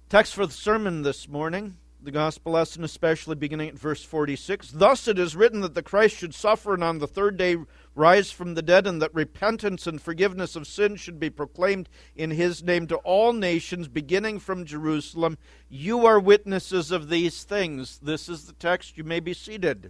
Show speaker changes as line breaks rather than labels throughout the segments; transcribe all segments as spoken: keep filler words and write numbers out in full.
Text for the sermon this morning, the gospel lesson especially beginning at verse forty-six. Thus it is written that the Christ should suffer and on the third day rise from the dead, and that repentance and forgiveness of sins should be proclaimed in his name to all nations, beginning from Jerusalem. You are witnesses of these things. This is the text. You may be seated.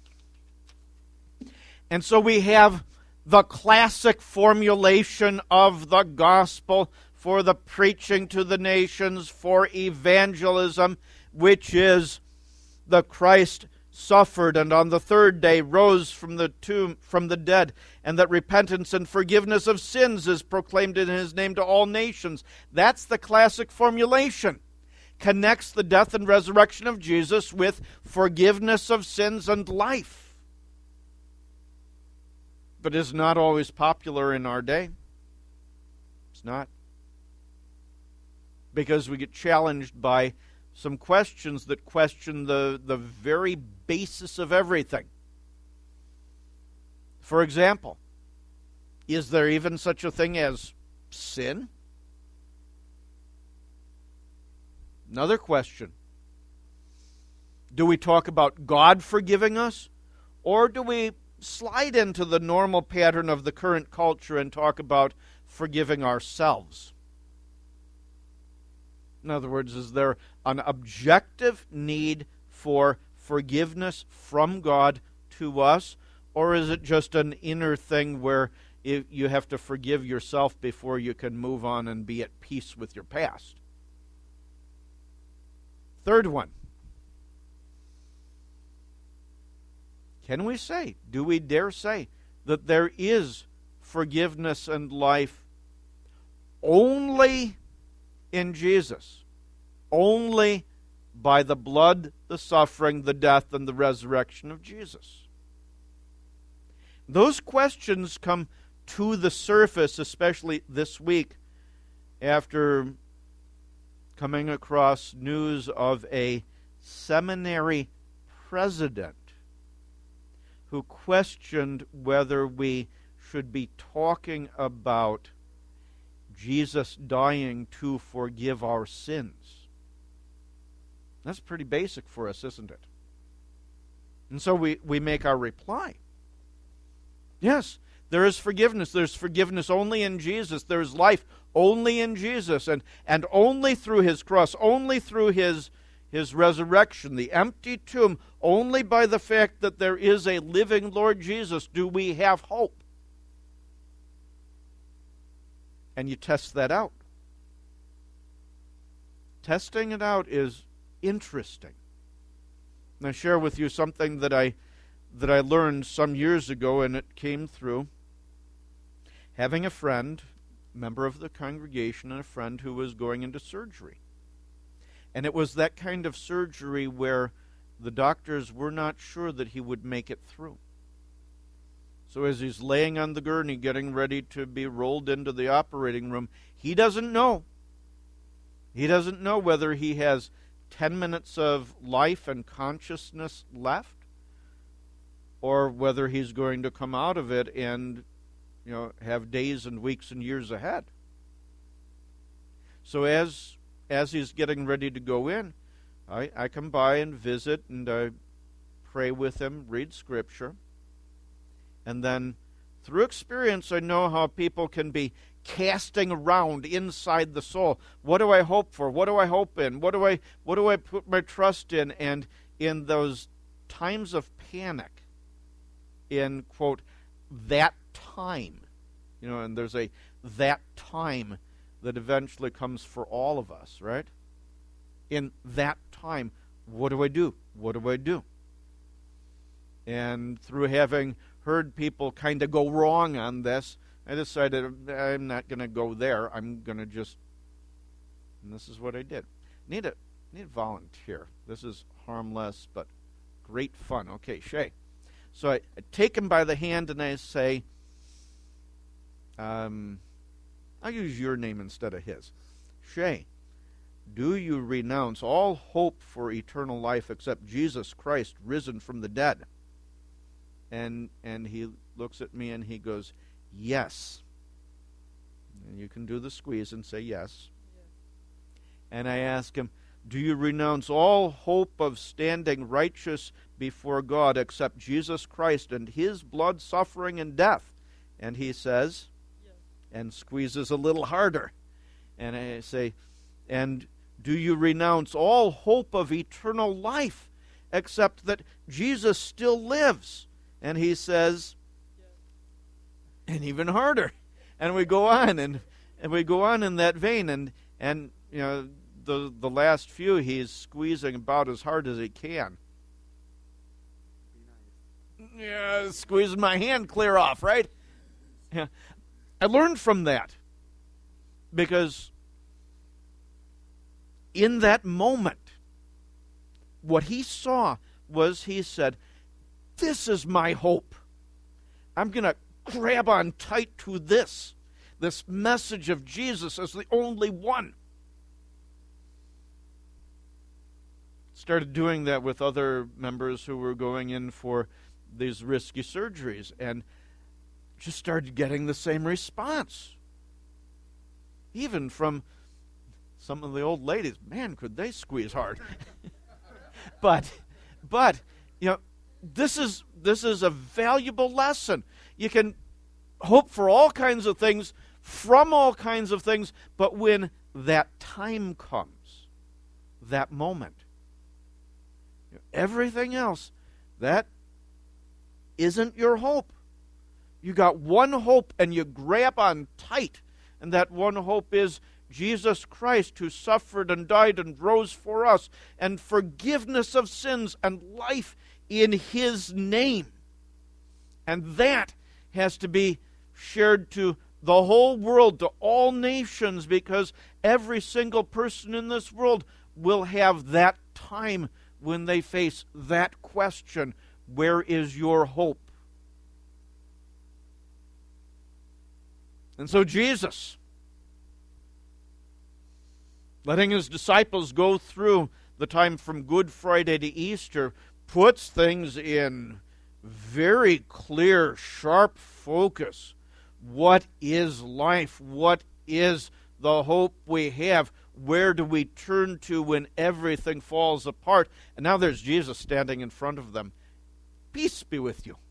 And so we have the classic formulation of the gospel for the preaching to the nations, for evangelism, which is the Christ suffered and on the third day rose from the tomb, from the dead, and that repentance and forgiveness of sins is proclaimed in his name to all nations. That's the classic formulation. Connects the death and resurrection of Jesus with forgiveness of sins and life. But is not always popular in our day. It's not. Because we get challenged by some questions that question the, the very basis of everything. For example, is there even such a thing as sin? Another question. Do we talk about God forgiving us, or do we slide into the normal pattern of the current culture and talk about forgiving ourselves? In other words, is there an objective need for forgiveness from God to us, or is it just an inner thing where you have to forgive yourself before you can move on and be at peace with your past? Third one. Can we say, do we dare say, that there is forgiveness and life only in Jesus, only by the blood, the suffering, the death, and the resurrection of Jesus? Those questions come to the surface, especially this week, after coming across news of a seminary president who questioned whether we should be talking about Jesus dying to forgive our sins. That's pretty basic for us, isn't it? And so we, we make our reply. Yes, there is forgiveness. There's forgiveness only in Jesus. There's life only in Jesus, and, and only through his cross, only through his, his resurrection, the empty tomb, only by the fact that there is a living Lord Jesus do we have hope. And you test that out. Testing it out is interesting. And I share with you something that I that I learned some years ago, and it came through having a friend, member of the congregation, and a friend who was going into surgery. And it was that kind of surgery where the doctors were not sure that he would make it through. So as he's laying on the gurney, getting ready to be rolled into the operating room, he doesn't know. He doesn't know whether he has ten minutes of life and consciousness left, or whether he's going to come out of it and, you know, have days and weeks and years ahead. So as as he's getting ready to go in, I, I come by and visit, and I pray with him, read Scripture. And then, through experience, I know how people can be casting around inside the soul. What do I hope for? What do I hope in? What do I what do I put my trust in? And in those times of panic, in, quote, that time, you know, and there's a that time that eventually comes for all of us, right? In that time, what do I do? What do I do? And through having heard people kind of go wrong on this, I decided I'm not going to go there. I'm going to just, and this is what I did. Need a need a volunteer. This is harmless but great fun. Okay, Shay. So I, I take him by the hand and I say, um, I'll use your name instead of his. Shay, do you renounce all hope for eternal life except Jesus Christ risen from the dead? And and he looks at me and he goes, yes. And you can do the squeeze and say yes. And I ask him, do you renounce all hope of standing righteous before God except Jesus Christ and his blood, suffering, and death? And he says, yes. And squeezes a little harder. And I say, and do you renounce all hope of eternal life except that Jesus still lives? And he says, yes. And even harder. And we go on, and, and we go on in that vein, and, and you know, the the last few he's squeezing about as hard as he can. Yeah, squeezing my hand clear off, right? Yeah. I learned from that because in that moment, what he saw was, he said, this is my hope. I'm going to grab on tight to this, this message of Jesus as the only one. Started doing that with other members who were going in for these risky surgeries, and just started getting the same response. Even from some of the old ladies. Man, could they squeeze hard. but, but, you know, this is this is a valuable lesson. You can hope for all kinds of things, from all kinds of things, but when that time comes, that moment, everything else, that isn't your hope. You got one hope and you grab on tight, and that one hope is Jesus Christ, who suffered and died and rose for us, and forgiveness of sins and life in his name. And that has to be shared to the whole world, to all nations, because every single person in this world will have that time when they face that question, where is your hope? And so Jesus, letting his disciples go through the time from Good Friday to Easter, puts things in very clear, sharp focus. What is life? What is the hope we have? Where do we turn to when everything falls apart? And now there's Jesus standing in front of them. Peace be with you.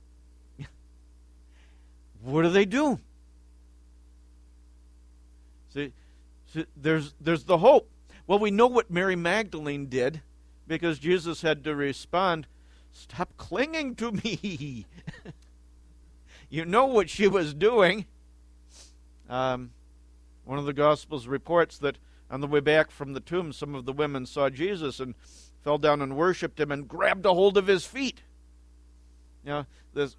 What do they do? See, see, there's, there's the hope. Well, we know what Mary Magdalene did, because Jesus had to respond, stop clinging to me. You know what she was doing. Um, one of the Gospels reports that on the way back from the tomb, some of the women saw Jesus and fell down and worshipped him and grabbed a hold of his feet. You know, this,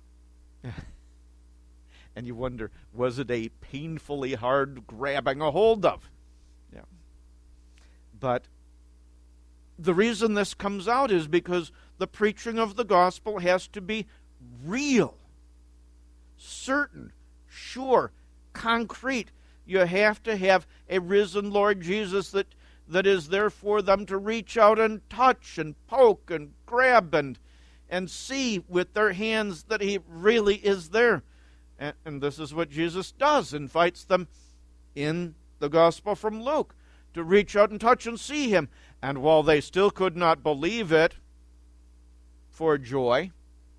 and you wonder, was it a painfully hard grabbing a hold of? Yeah. But the reason this comes out is because the preaching of the gospel has to be real, certain, sure, concrete. You have to have a risen Lord Jesus that, that is there for them to reach out and touch and poke and grab and, and see with their hands that he really is there. And, and this is what Jesus does, invites them in the gospel from Luke to reach out and touch and see him. And while they still could not believe it for joy,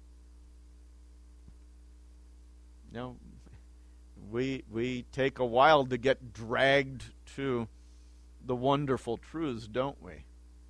you know, we we take a while to get dragged to the wonderful truths, don't we?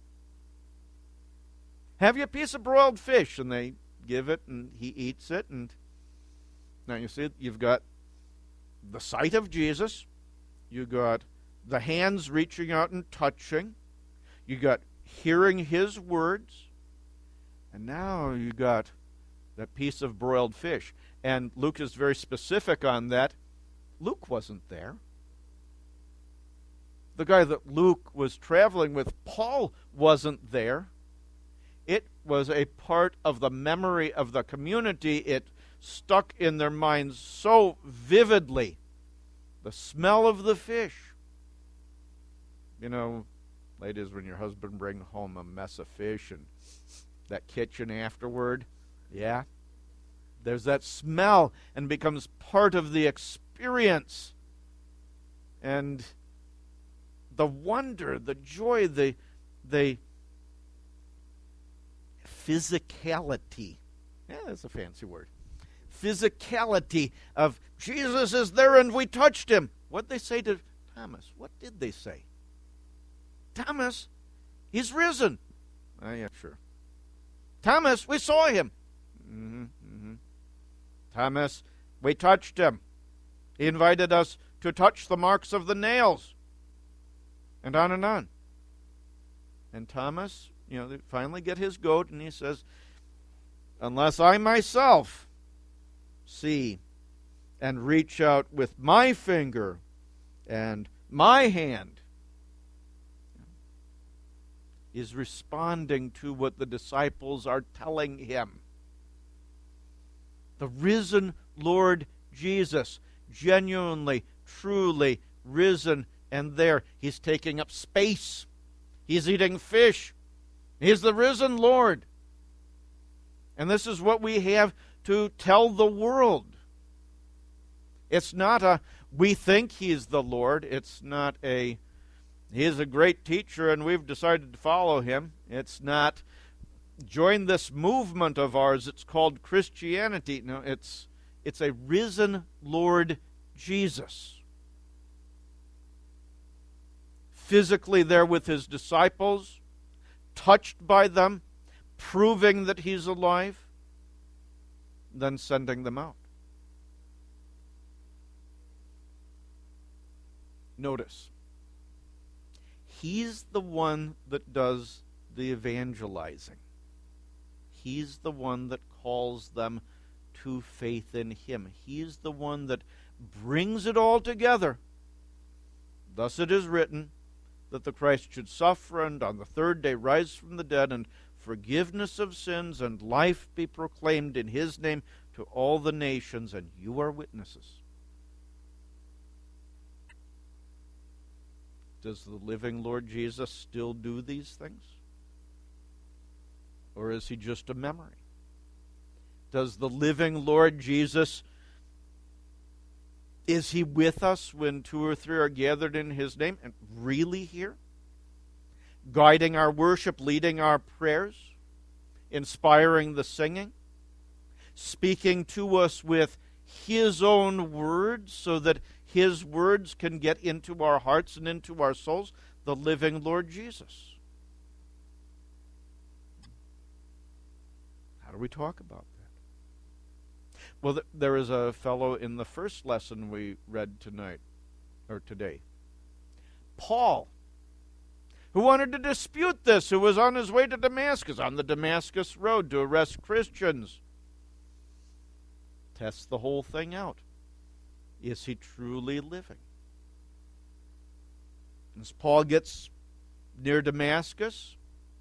Have you a piece of broiled fish? And they give it, and he eats it. And now you see, you've got the sight of Jesus. You got the hands reaching out and touching. You got hearing his words. And now you got that piece of broiled fish. And Luke is very specific on that. Luke wasn't there. The guy that Luke was traveling with, Paul, wasn't there. It was a part of the memory of the community. It stuck in their minds so vividly. The smell of the fish. You know, ladies, when your husband brings home a mess of fish and that kitchen afterward, yeah, there's that smell and becomes part of the experience. And the wonder, the joy, the, the physicality. Yeah, that's a fancy word. Physicality of Jesus is there and we touched him. What did they say to Thomas? What did they say? Thomas, he's risen. Oh, yeah, sure. Thomas, we saw him. Mm-hmm, mm-hmm. Thomas, we touched him. He invited us to touch the marks of the nails. And on and on. And Thomas, you know, they finally get his goat, and he says, unless I myself see and reach out with my finger and my hand, is responding to what the disciples are telling him. The risen Lord Jesus, genuinely, truly risen and there. He's taking up space. He's eating fish. He's the risen Lord. And this is what we have to tell the world. It's not a, we think he's the Lord. It's not a, he is a great teacher and we've decided to follow him. It's not, join this movement of ours. It's called Christianity. No, it's it's a risen Lord Jesus. Physically there with his disciples, touched by them, proving that he's alive, then sending them out. Notice, he's the one that does the evangelizing. He's the one that calls them to faith in him. He's the one that brings it all together. Thus it is written that the Christ should suffer and on the third day rise from the dead, and forgiveness of sins and life be proclaimed in his name to all the nations, and you are witnesses. Does the living Lord Jesus still do these things? Or is he just a memory? Does the living Lord Jesus, is he with us when two or three are gathered in his name? And really here? Guiding our worship, leading our prayers, inspiring the singing, speaking to us with his own words so that his words can get into our hearts and into our souls, the living Lord Jesus. How do we talk about that? Well, th- there is a fellow in the first lesson we read tonight, or today, Paul, who wanted to dispute this, who was on his way to Damascus, on the Damascus road to arrest Christians. Test the whole thing out. Is he truly living? As Paul gets near Damascus,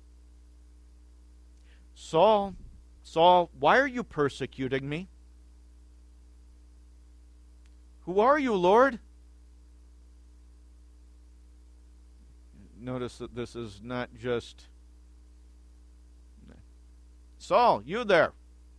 Saul, Saul, why are you persecuting me? Who are you, Lord? Notice that this is not just, Saul, you there.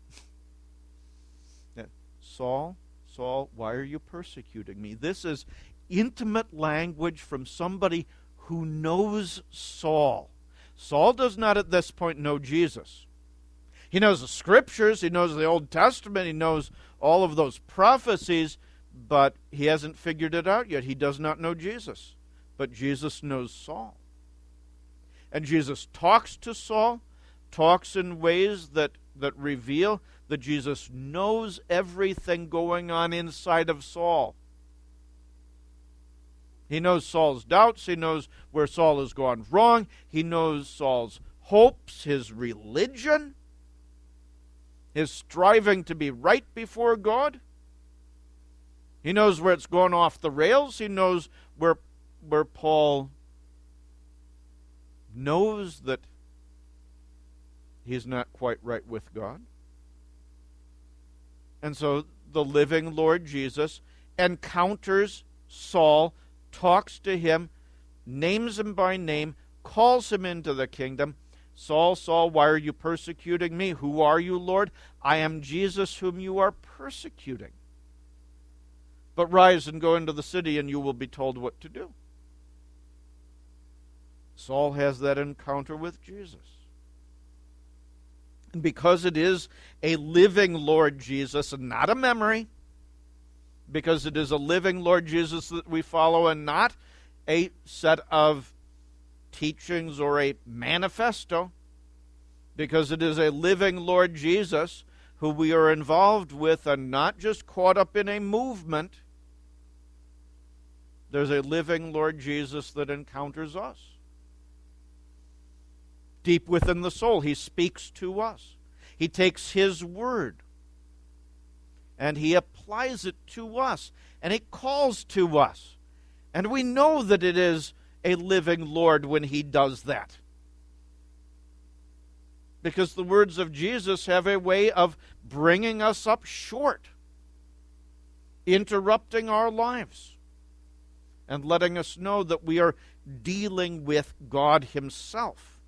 Saul, Saul, why are you persecuting me? This is intimate language from somebody who knows Saul. Saul does not at this point know Jesus. He knows the Scriptures, he knows the Old Testament, he knows all of those prophecies, but he hasn't figured it out yet. He does not know Jesus. But Jesus knows Saul. And Jesus talks to Saul, talks in ways that, that reveal that Jesus knows everything going on inside of Saul. He knows Saul's doubts. He knows where Saul has gone wrong. He knows Saul's hopes, his religion, his striving to be right before God. He knows where it's gone off the rails. He knows where, where Paul knows that he's not quite right with God. And so the living Lord Jesus encounters Saul, talks to him, names him by name, calls him into the kingdom. Saul, Saul, why are you persecuting me? Who are you, Lord? I am Jesus whom you are persecuting. But rise and go into the city and you will be told what to do. Saul has that encounter with Jesus. And because it is a living Lord Jesus and not a memory, because it is a living Lord Jesus that we follow and not a set of teachings or a manifesto, because it is a living Lord Jesus who we are involved with and not just caught up in a movement, there's a living Lord Jesus that encounters us. Deep within the soul, he speaks to us. He takes his word and he applies it to us, and he calls to us. And we know that it is a living Lord when he does that. Because the words of Jesus have a way of bringing us up short, interrupting our lives, and letting us know that we are dealing with God himself.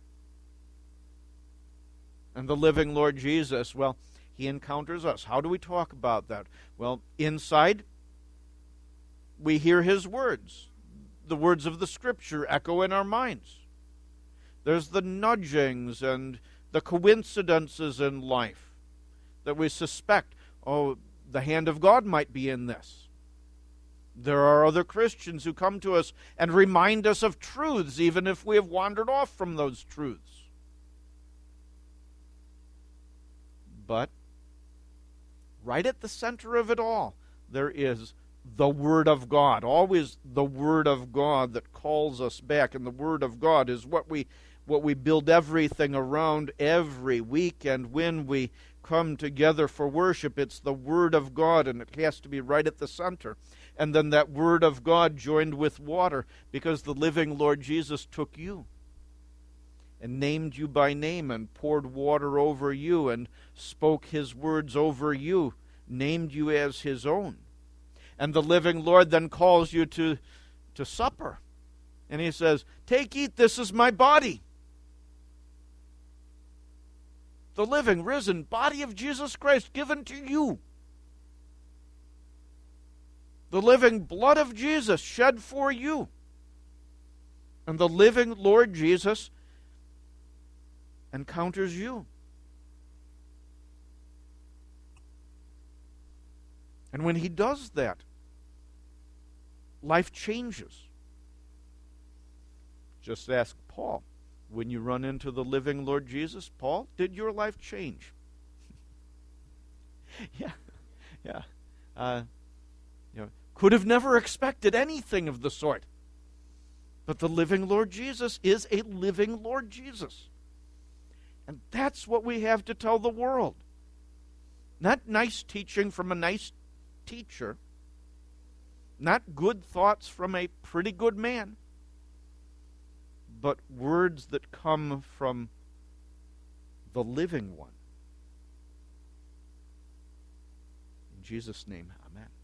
And the living Lord Jesus, well, he encounters us. How do we talk about that? Well, inside, we hear his words. The words of the Scripture echo in our minds. There's the nudgings and the coincidences in life that we suspect, oh, the hand of God might be in this. There are other Christians who come to us and remind us of truths, even if we have wandered off from those truths. But right at the center of it all, there is the Word of God. Always the Word of God that calls us back. And the Word of God is what we what we build everything around every week. And when we come together for worship, it's the Word of God, and it has to be right at the center. And then that Word of God joined with water, because the living Lord Jesus took you and named you by name and poured water over you and spoke his words over you, named you as his own. And the living Lord then calls you to, to supper. And he says, take, eat, this is my body. The living, risen body of Jesus Christ given to you. The living blood of Jesus shed for you. And the living Lord Jesus encounters you. And when he does that, life changes. Just ask Paul. When you run into the living Lord Jesus, Paul, did your life change? yeah, yeah. Uh, you know, could have never expected anything of the sort. But the living Lord Jesus is a living Lord Jesus. And that's what we have to tell the world. Not nice teaching from a nice teacher. Not good thoughts from a pretty good man. But words that come from the living one. In Jesus' name, amen.